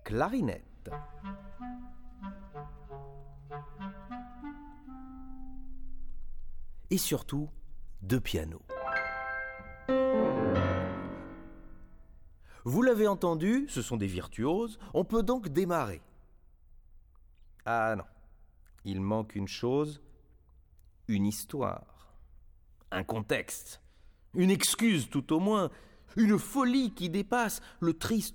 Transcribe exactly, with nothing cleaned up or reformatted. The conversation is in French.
clarinette. Et surtout, deux pianos. Vous l'avez entendu, ce sont des virtuoses, on peut donc démarrer. Ah non, il manque une chose, une histoire, un contexte, une excuse tout au moins, une folie qui dépasse le triste